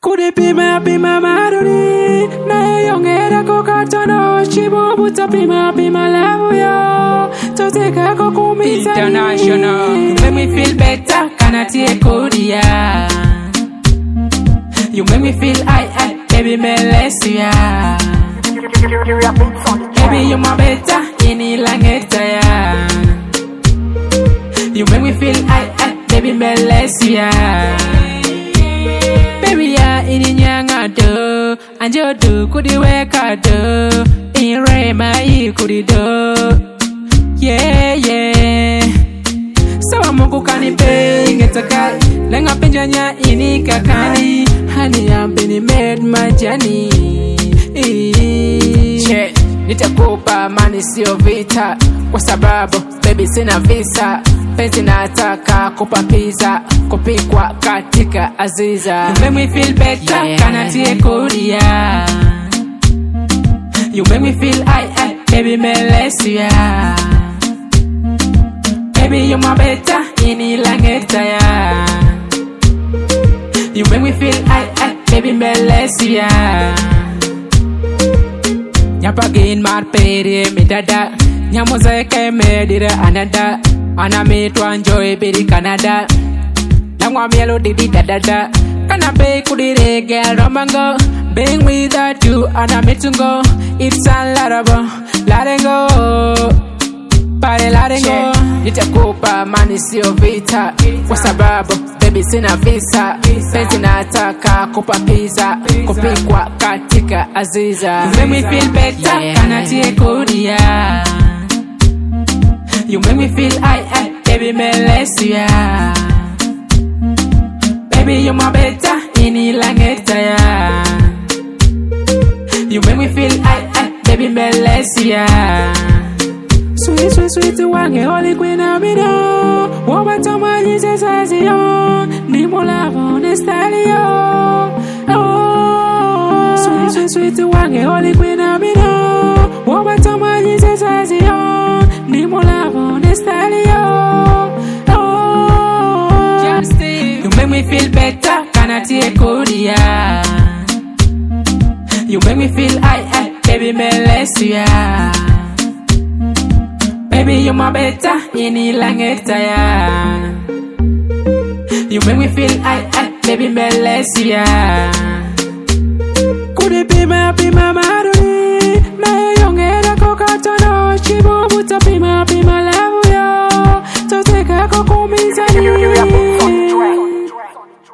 Could it be my maroni? Na young era kokatono, chibo buta be my love yo. To take a kokumi international. You make me feel better, can I take Korea? You make me feel I, baby Melessia. Baby you my better, ini langeta ya. You make me feel I, baby Melessia. Baby ya ini nyanga do, anjo do kudi weka do, in rema I kudi do. Yeah yeah. Sawa Mungu kanipe ingetaka, lenga penjanya ini kakani, hani ambini made my journey. Che, nitakupa mani sio vita, kwa sababu baby sina visa. Penzi nataka kupa pizza, kupikwa katika Aziza. You make me feel better, yeah. Kana tie Korea. You make me feel I, baby Melessia. Baby you my better, ini langeta ya. You make me feel I, baby Melessia. Nyapagin marpere midada, nyamozeke medira anada. Ana me to enjoy beri Canada. Nangwa mielo didi da. Kana be kudire girl romango. Being without you ana me to go. It's unlovable, let it go. Pare let it go. Nitakupa mani sio vita, kwa sababu baby sina visa. Penzi nataka kupa pizza, kupikwa katika Aziza. You make me feel better, yeah. Kana tie Korea. You make me feel I, baby Melessia. Baby you my better, ini langeta ya. You make me feel I, baby Melessia. Sweet wange holy queen amina. Wabatoma Jesus azio, ni molavo nestalio. Oh, sweet wange holy queen amina. Wabatoma Jesus azio, ni molavo nestalio. Oh, you make me feel better, kana tie Korea. You make me feel I, baby Melessia. Baby you my better, ini langeta ya. You make me feel I, baby Melessia. Could it be my maroni? Na young era kokatono, chibo buta be my love yo. To take a kokumi zani.